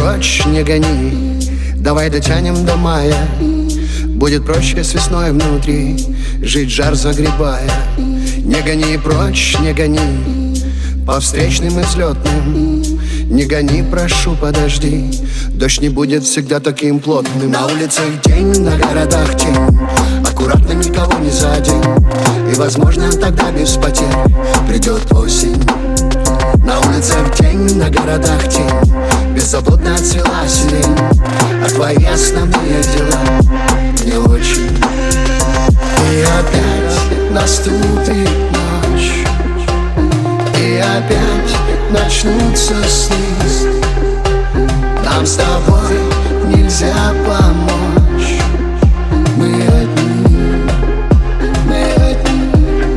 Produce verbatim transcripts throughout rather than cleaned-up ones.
прочь, не гони. Давай дотянем до мая. Будет проще с весной внутри жить, жар загребая. Не гони прочь, не гони по встречным и взлетным. Не гони, прошу, подожди. Дождь не будет всегда таким плотным. На улицах день, на городах тень. Аккуратно, никого не задень. И, возможно, тогда без потерь придет осень. На улицах день, на городах тень. Беззаботно отцвела сирень. А твои основные дела не очень. И опять наступит ночь. И опять начнутся сны. Нам с тобой нельзя помочь. Мы одни, мы одни.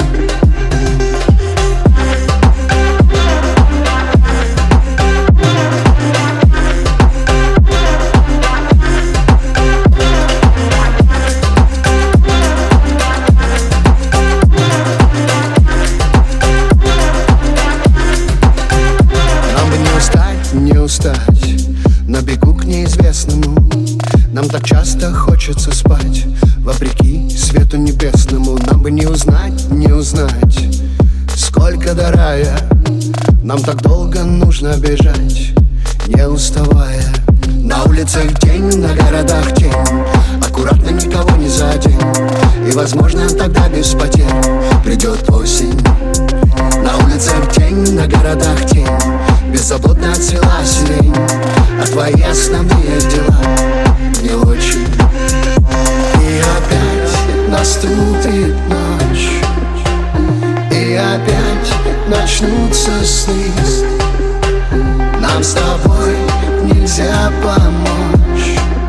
Не устать на бегу к неизвестному. Нам так часто хочется спать вопреки свету небесному. Нам бы не узнать, не узнать, сколько до рая. Нам так долго нужно бежать, не уставая. На улицах день, на городах тень. Аккуратно, никого не задень. И, возможно, тогда без потерь придет осень. На улицах день, на городах тень. Беззаботно отцвела сирень. А твои основные дела не очень. И опять наступит ночь. И опять начнутся сны. Нам с тобой нельзя помочь.